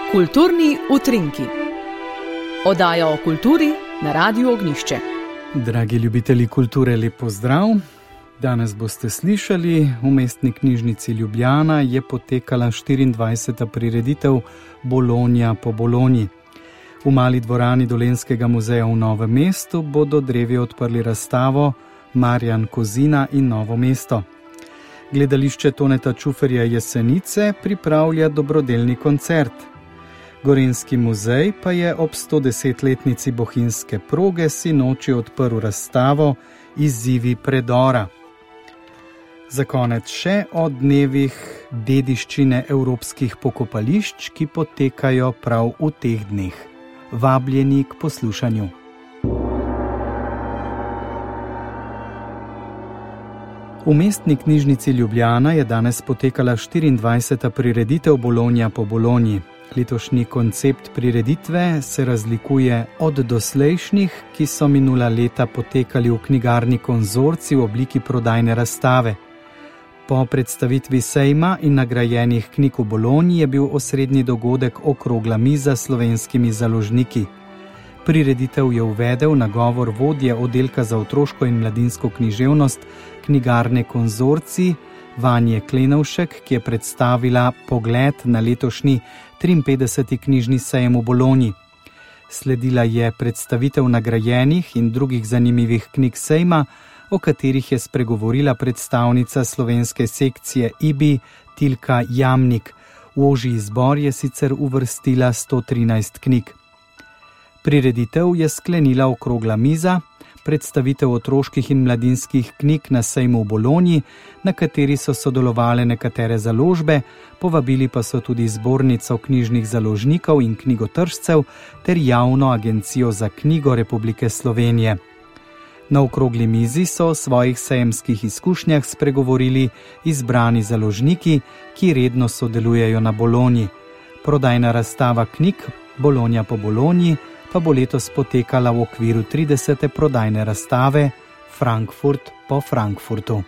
Kulturni utrinki. Oddaja o kulturi na Radiu Ognjišče. Dragi ljubitelji kulture, lep pozdrav. Danes boste slišali, v Mestni knjižnici Ljubljana je potekala 24. prireditev Bologna po Bologni. V mali dvorani Dolenjskega muzeja v Novem mestu bodo drevi odprli razstavo Marjan Kozina in Novo mesto. Gledališče Toneta Čuferja Jesenice pripravlja dobrodelni koncert. Gorenjski muzej pa je ob 110-letnici bohinjske proge sinoči odprl razstavo Izzivi predora. Za konec še o dnevih dediščine evropskih pokopališč, ki potekajo prav v teh dneh. Vabljeni k poslušanju. V Mestni knjižnici Ljubljana je danes potekala 24. prireditev Bologna po Bologni. Letošnji koncept prireditve se razlikuje od doslejšnjih, ki so minula leta potekali v knjigarni Konzorcij v obliki prodajne razstave. Po predstavitvi sejma in nagrajenih knjig v Bologni je bil osrednji dogodek okrogla miza s slovenskimi založniki. Prireditev je uvedel nagovor vodje oddelka za otroško in mladinsko književnost knjigarne Konzorcij Vanje Klenovšek, ki je predstavila pogled na letošnji 53. knjižni sejem v Bologni. Sledila je predstavitev nagrajenih in drugih zanimivih knjig sejma, o katerih je spregovorila predstavnica slovenske sekcije IBI Tilka Jamnik. V ožji izbor je sicer uvrstila 113 knjig. Prireditev je sklenila okrogla miza, predstavitev otroških in mladinskih knjig na sejmu v Bologni, na kateri so sodelovale nekatere založbe, povabili pa so tudi zbornico knjižnih založnikov in knjigotržcev ter javno agencijo za knjigo Republike Slovenije. Na okrogli mizi so o svojih sejemskih izkušnjah spregovorili izbrani založniki, ki redno sodelujejo na Bologni. Prodajna razstava knjig Bologna po Bologni pa bo letos potekala v okviru 30. prodajne razstave Frankfurt po Frankfurtu.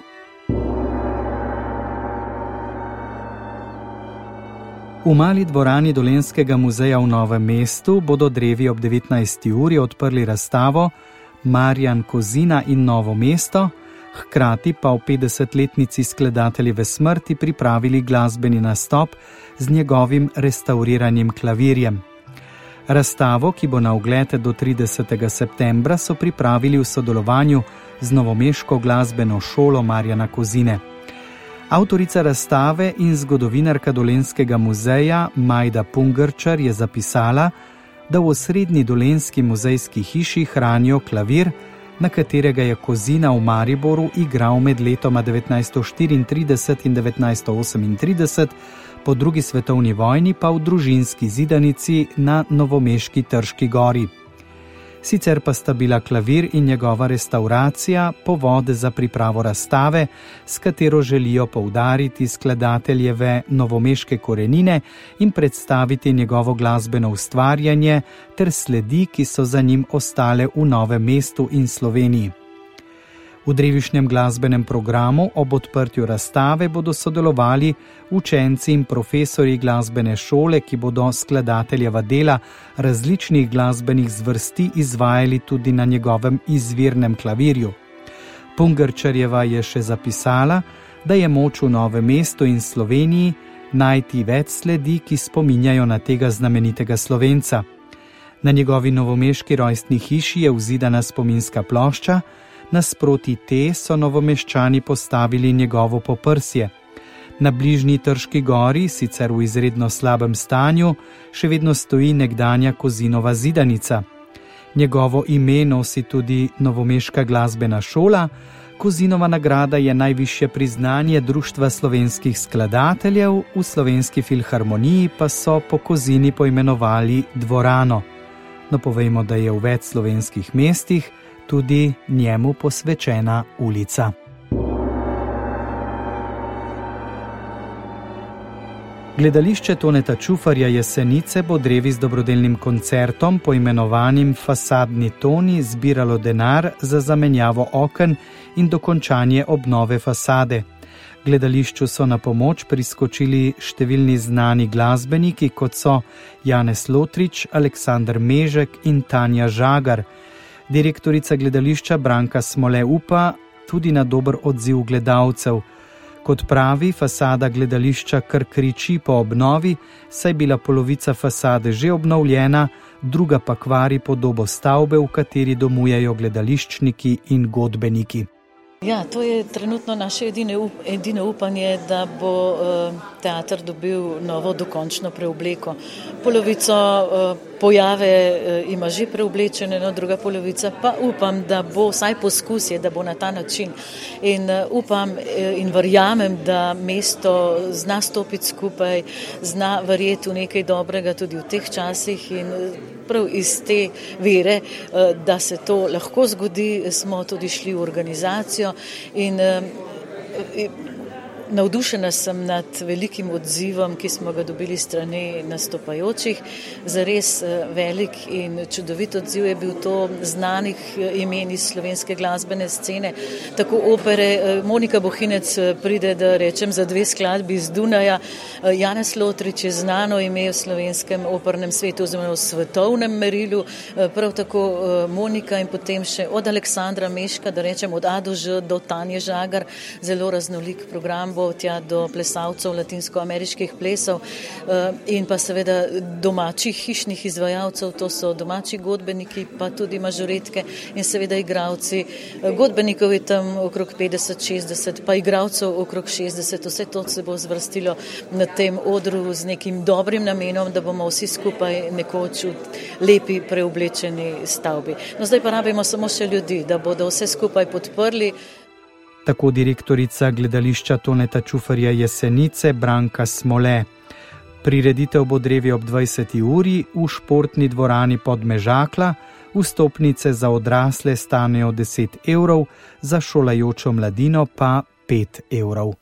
V mali dvorani Dolenjskega muzeja v Novem mestu bodo drevi ob 19. uri odprli razstavo Marjan Kozina in Novo mesto, hkrati pa v 50-letnici skladateljeve smrti pripravili glasbeni nastop z njegovim restauriranim klavirjem. Razstavo, ki bo na ogled do 30. septembra, so pripravili v sodelovanju z novomeško glasbeno šolo Marjana Kozine. Avtorica razstave in zgodovinarka Dolenjskega muzeja Majda Pungrčar je zapisala, da v osrednji dolenjski muzejski hiši hranijo klavir, na katerega je Kozina v Mariboru igral med letoma 1934 in 1938, po drugi svetovni vojni pa v družinski zidanici na novomeški Trški gori. Sicer pa sta bila klavir in njegova restauracija povod za pripravo razstave, s katero želijo poudariti skladateljeve novomeške korenine in predstaviti njegovo glasbeno ustvarjanje ter sledi, ki so za njim ostale v Novem mestu in Sloveniji. V drevišnjem glasbenem programu ob odprtju razstave bodo sodelovali učenci in profesorji glasbene šole, ki bodo skladateljeva dela različnih glasbenih zvrsti izvajali tudi na njegovem izvirnem klavirju. Pungrčarjeva je še zapisala, da je moč v Novem mestu in Sloveniji najti več sledi, ki spominjajo na tega znamenitega Slovenca. Na njegovi novomeški rojstni hiši je vzidana spominska plošča, nasproti te so Novomeščani postavili njegovo poprsje. Na bližnji Trški gori, sicer v izredno slabem stanju, še vedno stoji nekdanja Kozinova zidanica. Njegovo ime nosi tudi novomeška glasbena šola, Kozinova nagrada je najvišje priznanje Društva slovenskih skladateljev, v Slovenski filharmoniji pa so po Kozini poimenovali dvorano. No, povejmo, da je v več slovenskih mestih tudi njemu posvečena ulica. Gledališče Toneta Čuferja Jesenice bo drevi z dobrodelnim koncertom poimenovanim Fasadni toni zbiralo denar za zamenjavo oken in dokončanje obnove fasade. Gledališču so na pomoč priskočili številni znani glasbeniki, kot so Janez Lotrič, Aleksander Mežek in Tanja Žagar. Direktorica gledališča Branka Smole upa tudi na dober odziv gledalcev. Kot pravi, fasada gledališča kar kriči po obnovi, saj bila polovica fasade že obnovljena, druga pa kvari podobo stavbe, v kateri domujejo gledališčniki in godbeniki. Ja, to je trenutno naše edino upanje, da bo teater dobil novo dokončno preobleko. Polovico pojave ima že preoblečene, druga polovica pa upam, da bo vsaj poskus, da bo na ta način. In upam in verjamem, da mesto zna stopiti skupaj, zna verjeti v nekaj dobrega tudi v teh časih in prav iz te vere, da se to lahko zgodi, smo tudi šli v organizacijo in navdušena sem nad velikim odzivom, ki smo ga dobili strani nastopajočih. Zares velik in čudovit odziv je bil to znanih imen iz slovenske glasbene scene, tako opere. Monika Bohinec pride, da rečem, za 2 skladbi iz Dunaja. Janez Lotrič je znano ime v slovenskem opernem svetu, oziroma v svetovnem merilu. Prav tako Monika in potem še od Aleksandra Mežka, da rečem, od A do Ž do Tanje Žagar, zelo raznolik program tja do plesalcev latinsko-ameriških plesov in pa seveda domačih hišnih izvajalcev, to so domači godbeniki, pa tudi mažoretke in seveda igravci. Godbenikov je tam okrog 50-60, pa igravcev okrog 60, vse to se bo zvrstilo na tem odru z nekim dobrim namenom, da bomo vsi skupaj nekoč v lepi preoblečeni stavbi. No, zdaj pa rabimo samo še ljudi, da bodo vse skupaj podprli. Tako direktorica gledališča Toneta Čufarja Jesenice Branka Smole. Prireditev bo drevi ob 20. uri v športni dvorani Podmežakla. Vstopnice za odrasle stanejo 10 evrov, za šolajočo mladino pa 5 evrov.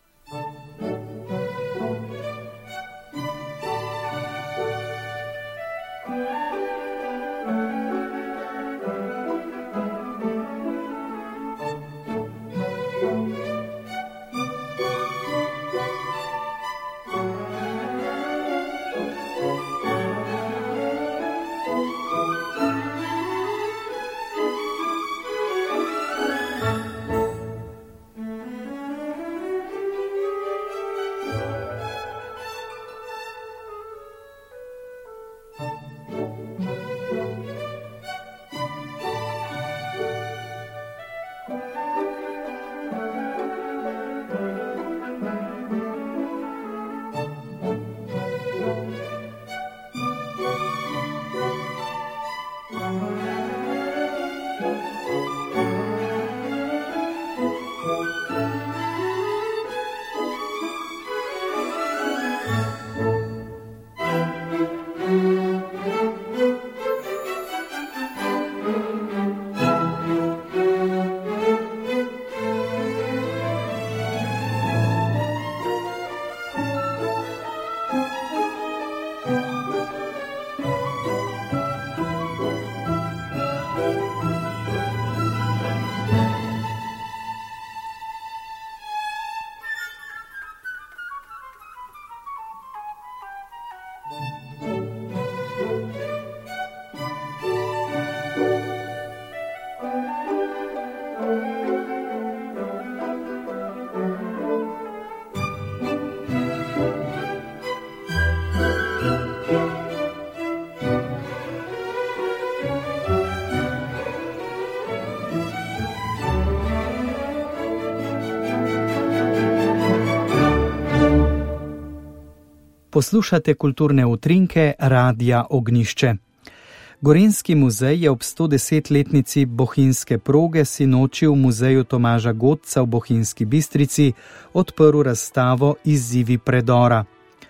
Poslušate kulturne utrinke Radia Ognjišče. Gorenjski muzej je ob 110-letnici bohinjske proge sinoči v muzeju Tomaža Godca v Bohinjski Bistrici odprl razstavo Izzivi predora.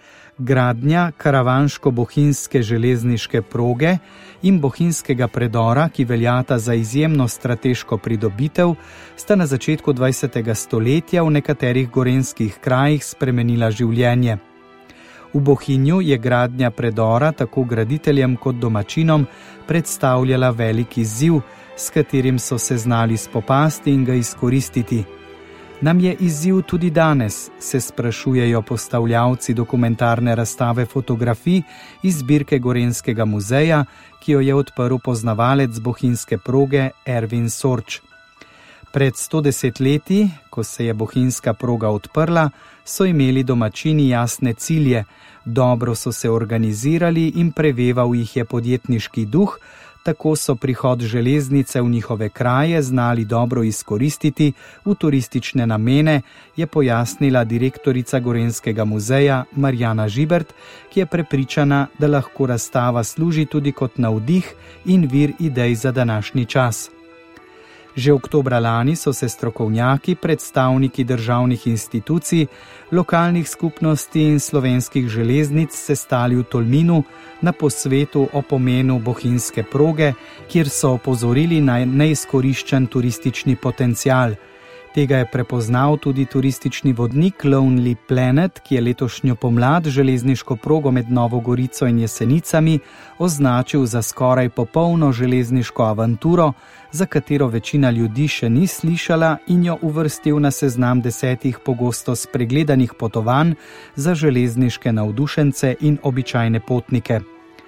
Gradnja karavanško-bohinjske železniške proge in bohinjskega predora, ki veljata za izjemno strateško pridobitev, sta na začetku 20. stoletja v nekaterih gorenjskih krajih spremenila življenje. V Bohinju je gradnja predora tako graditeljem kot domačinom predstavljala velik izziv, s katerim so se znali spopasti in ga izkoristiti. Nam je izziv tudi danes, se sprašujejo postavljavci dokumentarne razstave fotografij iz zbirke Gorenjskega muzeja, ki jo je odprl poznavalec bohinjske proge Ervin Sorč. Pred 110 leti, ko se je bohinjska proga odprla, so imeli domačini jasne cilje, dobro so se organizirali in preveval jih je podjetniški duh, tako so prihod železnice v njihove kraje znali dobro izkoristiti v turistične namene, je pojasnila direktorica Gorenjskega muzeja Marjana Žibert, ki je prepričana, da lahko razstava služi tudi kot navdih in vir idej za današnji čas. Že oktobra lani so se strokovnjaki, predstavniki državnih institucij, lokalnih skupnosti in slovenskih železnic sestali v Tolminu na posvetu o pomenu bohinjske proge, kjer so opozorili na neizkoriščen turistični potencial. Tega je prepoznal tudi turistični vodnik Lonely Planet, ki je letošnjo pomlad železniško progo med Novo Gorico in Jesenicami označil za skoraj popolno železniško avanturo, za katero večina ljudi še ni slišala, in jo uvrstil na seznam 10 pogosto spregledanih potovanj za železniške navdušence in običajne potnike.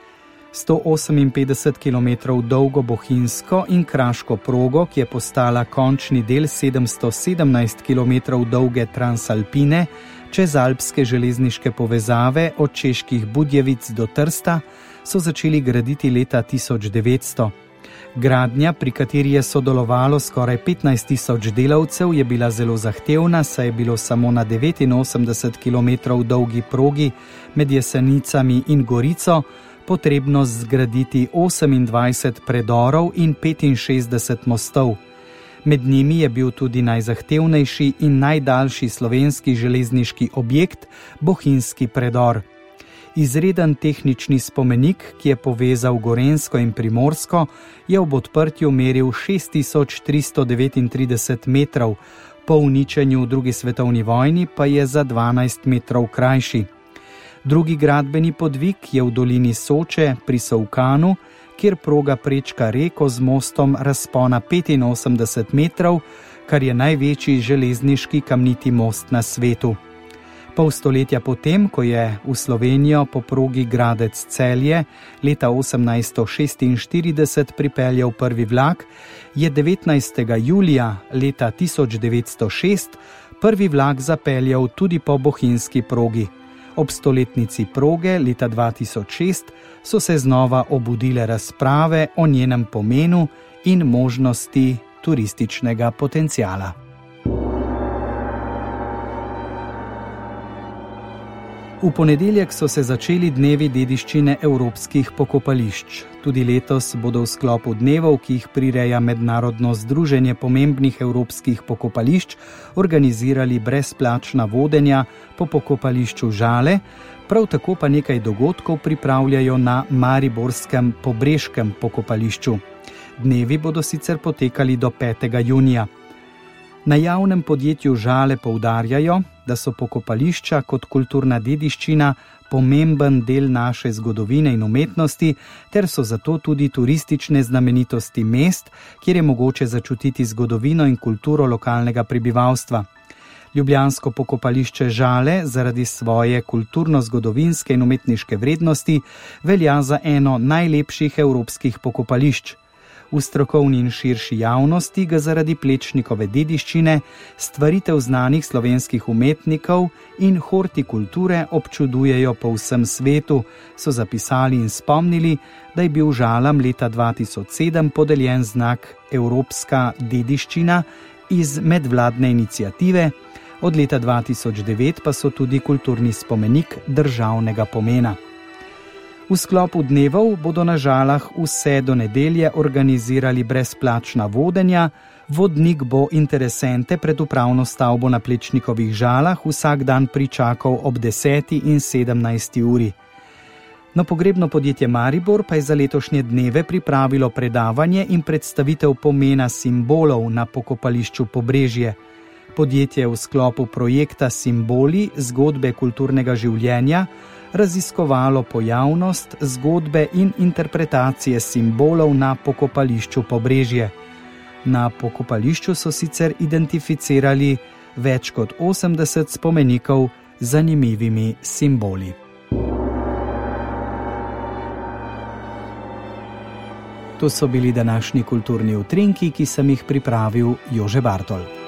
158 km dolgo bohinjsko in kraško progo, ki je postala končni del 717 km dolge Transalpine, čez alpske železniške povezave od čeških Budjevic do Trsta, so začeli graditi leta 1900. Gradnja, pri kateri je sodelovalo skoraj 15 000 delavcev, je bila zelo zahtevna, saj je bilo samo na 89 km dolgi progi med Jesenicami in Gorico potrebno zgraditi 28 predorov in 65 mostov. Med njimi je bil tudi najzahtevnejši in najdaljši slovenski železniški objekt, bohinjski predor. Izreden tehnični spomenik, ki je povezal Gorenjsko in Primorsko, je ob odprtju meril 6339 metrov, po uničenju v drugi svetovni vojni pa je za 12 metrov krajši. Drugi gradbeni podvig je v dolini Soče pri Solkanu, kjer proga prečka reko z mostom razpona 85 metrov, kar je največji železniški kamniti most na svetu. Pol stoletja potem, ko je v Slovenijo po progi Gradec-Celje leta 1846 pripeljal prvi vlak, je 19. julija leta 1906 prvi vlak zapeljal tudi po bohinjski progi. Ob stoletnici proge leta 2006 so se znova obudile razprave o njenem pomenu in možnosti turističnega potenciala. V ponedeljek so se začeli dnevi dediščine evropskih pokopališč. Tudi letos bodo v sklopu dnevov, ki jih prireja Mednarodno združenje pomembnih evropskih pokopališč, organizirali brezplačna vodenja po pokopališču Žale, prav tako pa nekaj dogodkov pripravljajo na mariborskem Pobrežkem pokopališču. Dnevi bodo sicer potekali do 5. junija. Na javnem podjetju Žale poudarjajo, da so pokopališča kot kulturna dediščina pomemben del naše zgodovine in umetnosti, ter so zato tudi turistične znamenitosti mest, kjer je mogoče začutiti zgodovino in kulturo lokalnega prebivalstva. Ljubljansko pokopališče Žale zaradi svoje kulturno-zgodovinske in umetniške vrednosti velja za eno najlepših evropskih pokopališč. V strokovni in širši javnosti ga zaradi Plečnikove dediščine, stvaritev znanih slovenskih umetnikov in hortikulture občudujejo po vsem svetu, so zapisali in spomnili, da je bil Žalam leta 2007 podeljen znak Evropska dediščina iz medvladne iniciative, od leta 2009 pa so tudi kulturni spomenik državnega pomena. V sklopu dnevov bodo na Žalah vse do nedelje organizirali brezplačna vodenja. Vodnik bo interesente pred upravno stavbo na Plečnikovih Žalah vsak dan pričakal ob 10. in 17. uri. No, pogrebno podjetje Maribor pa je za letošnje dneve pripravilo predavanje in predstavitev pomena simbolov na pokopališču Pobrežje. Podjetje v sklopu projekta Simboli zgodbe kulturnega življenja raziskovalo pojavnost, zgodbe in interpretacije simbolov na pokopališču Pobrežje. Na pokopališču so sicer identificirali več kot 80 spomenikov z zanimivimi simboli. To so bili današnji kulturni utrinki, ki sem jih pripravil Jože Bartol.